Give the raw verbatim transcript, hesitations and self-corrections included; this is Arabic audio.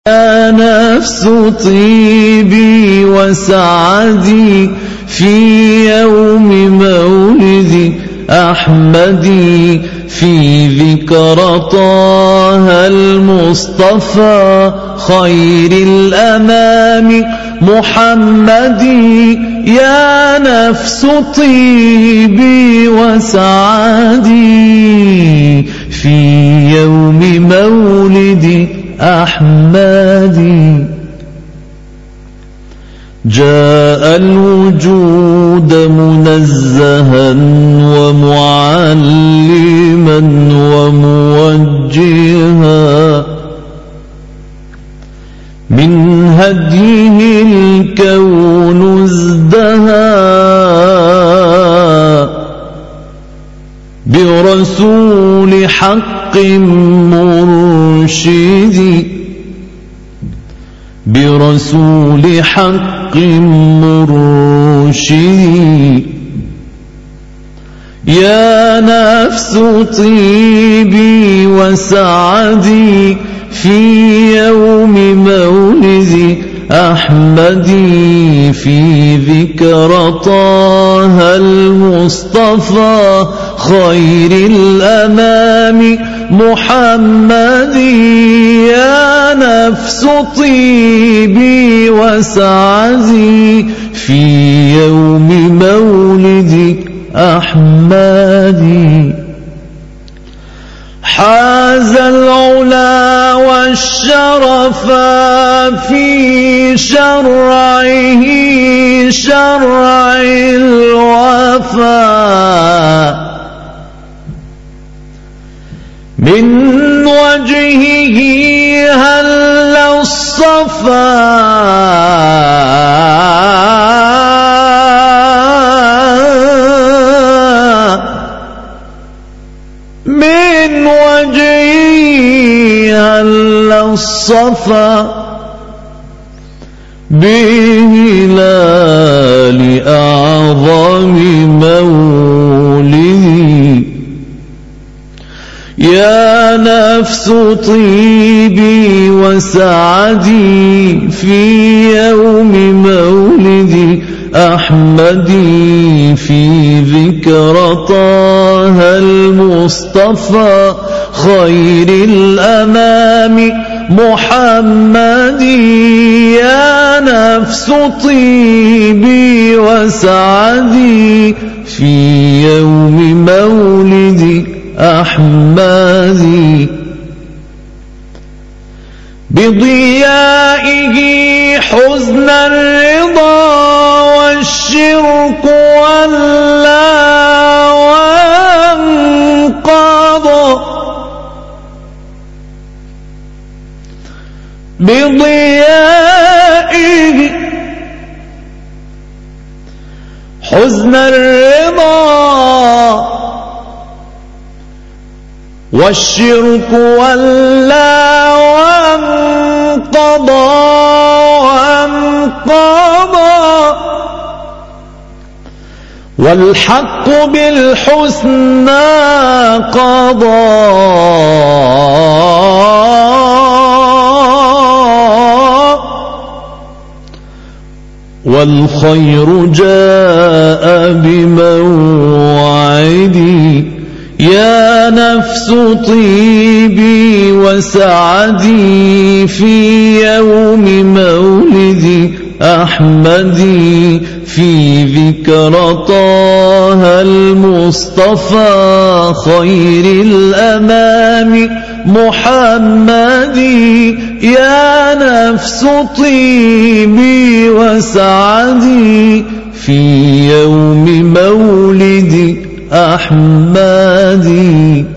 يا نفس طيبي وسعدي في يوم مولد أحمد في ذكرى طه المصطفى خير الأنام محمد. يا نفس طيبي وسعدي في يوم مولد أحمد. جاء الوجود منزها ومعلما وموجها من هديه الكون ازدها برسول حق مرشد برسول حق مرشد. يا نفس طيبي وسعدي في يوم مولد أحمد في ذكرى طه المصطفى خير الأنام محمد. يا نفس طيبي وسعدي في يوم مولد أحمد. حاز العلا والشرف في شرعه شرع الوفا من وجهه هل الصفا من وجهه هل الصفا بهلال أعظم مولد. يا نفس طيبي وسعدي في يوم مولد أحمد في ذكرى طه المصطفى خير الأنام محمد. يا نفس طيبي وسعدي في يوم مولد أحمد بضيائه حزن الرضا والشرك ولا وانقضى بضيائه حزن الرضا والشرك ولا وانقضى وانقضى والحق بالحسنى قضى والخير جاء بموعدي. يا نفس طيبي وسعدي في يوم مولد أحمد في ذكرى طه المصطفى خير الأنام محمد. يا نفس طيبي وسعدي في يوم مولد أحمد.